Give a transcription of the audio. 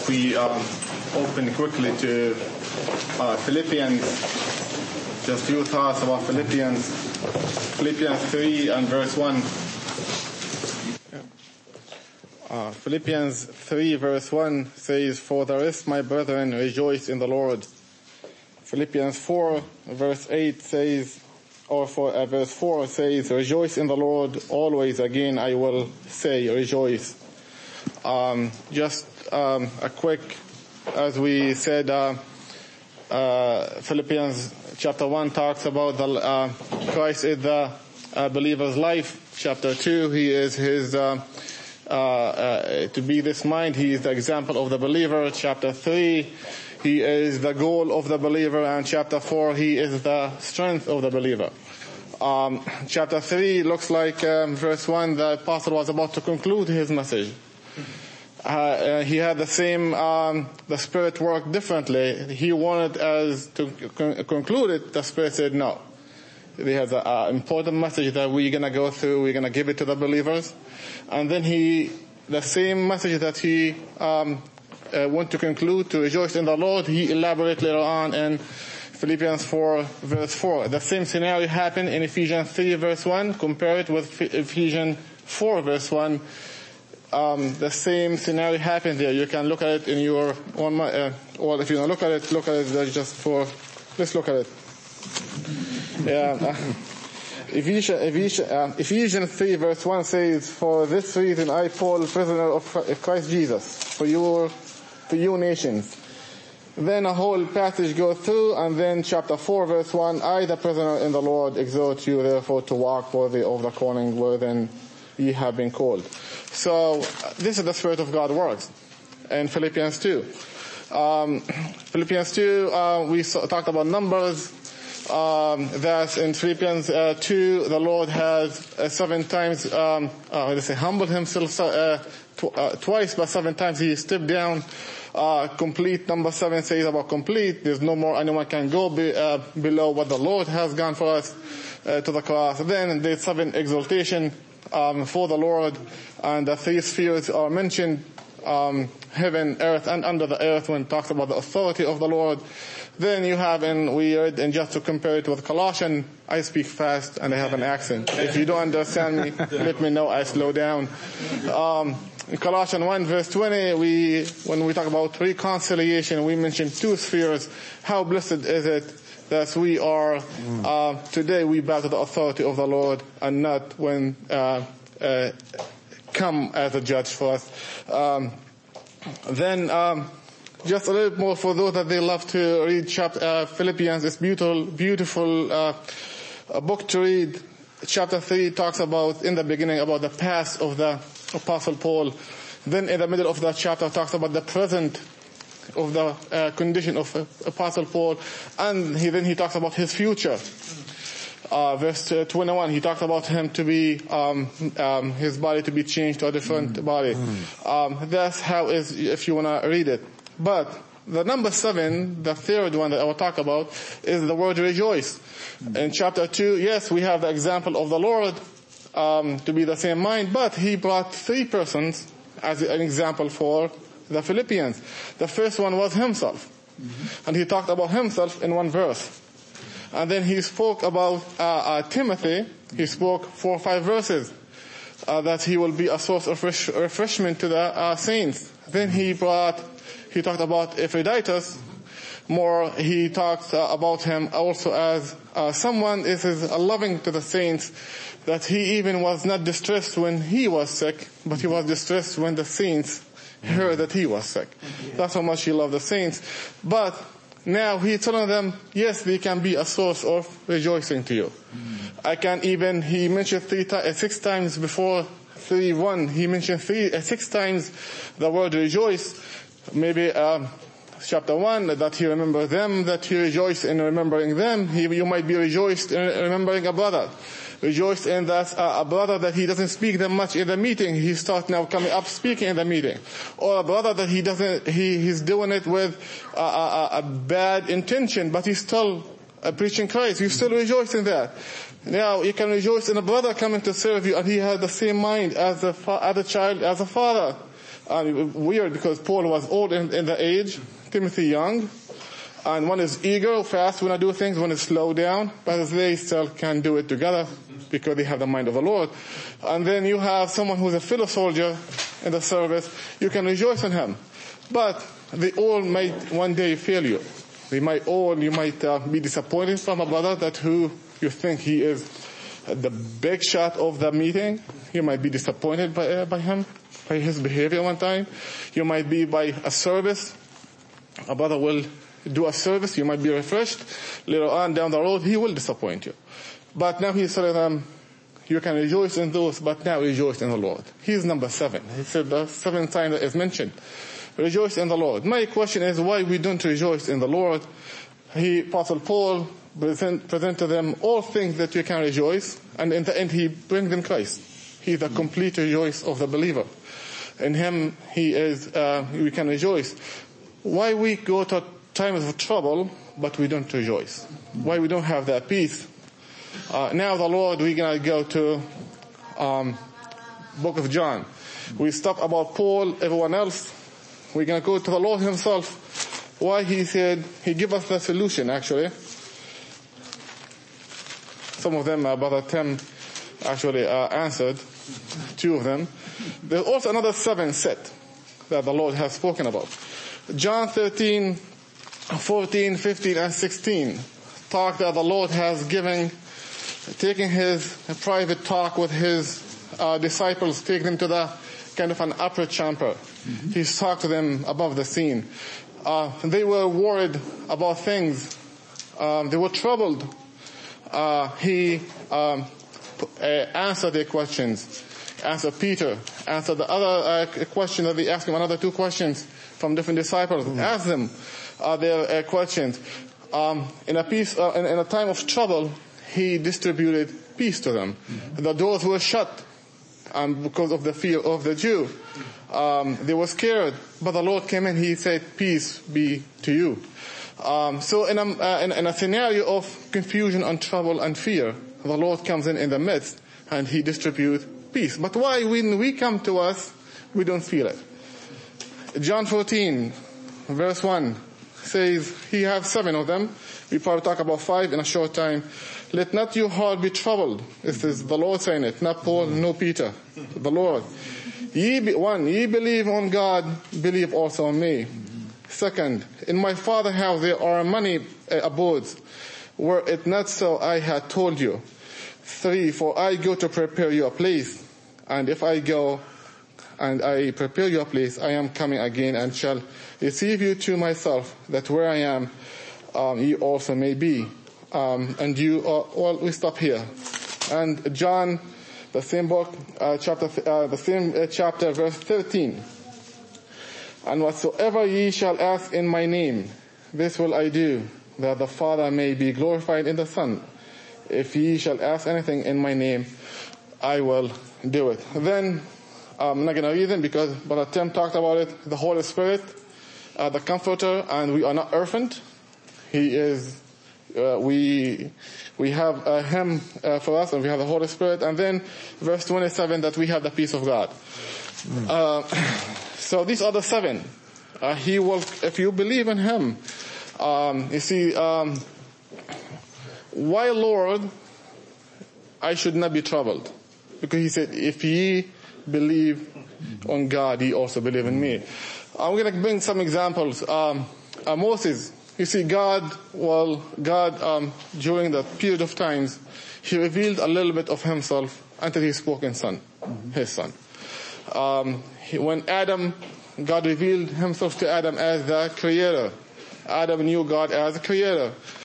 if we open quickly to Philippians, just a few thoughts about Philippians 3 and verse 1. Philippians 3 verse 1 says, "For the rest, my brethren, rejoice in the Lord." Philippians 4 verse 8 says, verse 4 says, "Rejoice in the Lord always. Again, I will say, rejoice." Just a quick, as we said, Philippians chapter 1 talks about Christ is the believer's life. Chapter 2, he is his, to be this mind, he is the example of the believer. Chapter 3, he is the goal of the believer. And chapter 4, he is the strength of the believer. Chapter 3 looks like verse 1, the apostle was about to conclude his message. He had the same, the Spirit worked differently. He wanted us to conclude it. The Spirit said no. He has an important message that we're going to go through. We're going to give it to the believers. And then the same message that he want to conclude, to rejoice in the Lord, he elaborated later on in Philippians 4 verse 4. The same scenario happened in Ephesians 3 verse 1. Compare it with Ephesians 4 verse 1. The same scenario happened there. You can look at it in your own, or if you don't look at it just for, let's look at it. Ephesians 3 verse 1 says, "For this reason I, Paul, prisoner of Christ Jesus, for you nations." Then a whole passage goes through, and then chapter 4 verse 1, "I, the prisoner in the Lord, exhort you therefore to walk worthy of the calling wherein ye have been called." So this is the Spirit of God works in Philippians 2. Philippians 2, we talked about numbers. That in Philippians 2, the Lord has 7 times, humbled himself twice, but 7 times he stepped down. Complete, number 7 says about complete. There's no more anyone can go below what the Lord has gone for us to the cross. Then there's 7 exaltation for the Lord, and the 3 spheres are mentioned, heaven, earth, and under the earth, when it talks about the authority of the Lord. Then you have, and just to compare it with Colossians, I speak fast and I have an accent. If you don't understand me, let me know, I slow down. In Colossians 1 verse 20, when we talk about reconciliation, we mention 2 spheres. How blessed is it that we are, today we bow to the authority of the Lord, and not when, come as a judge for us. Just a little more for those that they love to read Philippians. It's beautiful book to read. Chapter 3 talks about, in the beginning, about the past of the Apostle Paul. Then in the middle of that chapter talks about the present of the condition of Apostle Paul. And then he talks about his future. Verse 21, he talks about him to be, his body to be changed to a different body. That's how it is, if you want to read it. But the number 7, the third one that I will talk about, is the word rejoice. In chapter 2, yes, we have the example of the Lord to be the same mind, but he brought 3 persons as an example for the Philippians. The first one was himself. And he talked about himself in 1 verse. And then he spoke about Timothy. He spoke 4 or 5 verses that he will be a source of refreshment to the saints. Then he talked about Epaphroditus. More, he talks about him also as someone is loving to the saints, that he even was not distressed when he was sick, but he was distressed when the saints heard that he was sick. That's how much he loved the saints. But now he's telling them, yes, they can be a source of rejoicing to you. He mentioned 6 times before 3:1. He mentioned 6 times the word rejoice. Maybe chapter 1, that he remembers them, that he rejoiced in remembering them. You might be rejoiced in remembering a brother. Rejoiced in that a brother that he doesn't speak that much in the meeting, he starts now coming up speaking in the meeting. Or a brother that he's doing it with a bad intention, but he's still preaching Christ. You still rejoice in that. Now you can rejoice in a brother coming to serve you, and he has the same mind as a child, as a father. Weird, because Paul was old in the age, Timothy young, and one is eager, fast when I do things, one is slow down, but they still can do it together because they have the mind of the Lord. And then you have someone who's a fellow soldier in the service. You can rejoice in him, but they all might one day fail you. You might be disappointed from a brother that who you think he is the big shot of the meeting. You might be disappointed by him, by his behavior one time. You might be by a service. A brother will do a service. You might be refreshed. Later on down the road, he will disappoint you. But now he said, you can rejoice in those, but now rejoice in the Lord. He's number 7. He said the 7th time that is mentioned. Rejoice in the Lord. My question is why we don't rejoice in the Lord. Apostle Paul present to them all things that you can rejoice, and in the end he brings them Christ. He is the complete rejoice of the believer. In him we can rejoice. Why we go to times of trouble, but we don't rejoice? Why we don't have that peace? Now the Lord, we're going to go to book of John. We stop about Paul, everyone else. We're going to go to the Lord himself. Why he said, he gave us the solution actually. Some of them, Brother Tim actually answered, 2 of them. There's also another 7 set that the Lord has spoken about. John 13, 14, 15, and 16 talk that the Lord has taking his private talk with his disciples, take them to the kind of an upper chamber. He's talked to them above the scene. They were worried about things. They were troubled. He answered their questions. Answered Peter. Answered the other question that they asked him, another 2 questions from different disciples. Asked them their questions. In a time of trouble, he distributed peace to them. The doors were shut because of the fear of the Jew. They were scared, but the Lord came in. He said, "Peace be to you." So in a scenario of confusion and trouble and fear, the Lord comes in the midst and he distributes peace. But why when we come to us, we don't feel it? John 14, verse 1 says, he has 7 of them. We probably talk about 5 in a short time. Let not your heart be troubled. This is the Lord saying it, not Paul, no Peter. The Lord. Ye believe on God, believe also on me. Second, in my Father's house there are many abodes. Were it not so, I had told you. 3, for I go to prepare you a place. And if I go and I prepare you a place, I am coming again and shall receive you to myself, that where I am, you also may be. And we stop here. And John, the same book, chapter, verse 13. And whatsoever ye shall ask in my name, this will I do, that the Father may be glorified in the Son. If ye shall ask anything in my name, I will do it. Then, I'm not going to read them because Brother Tim talked about it. The Holy Spirit, the Comforter, and we are not orphaned. He is, we have Him for us, and we have the Holy Spirit. And then, verse 27, that we have the peace of God. So these are the 7. He will, if you believe in Him, you see, why, Lord, I should not be troubled? Because He said, if ye believe on God, ye also believe in me. I'm going to bring some examples. Moses, you see, God, during the period of times, He revealed a little bit of Himself until He spoke in His Son. When Adam, God revealed Himself to Adam as the Creator. Adam knew God as the Creator.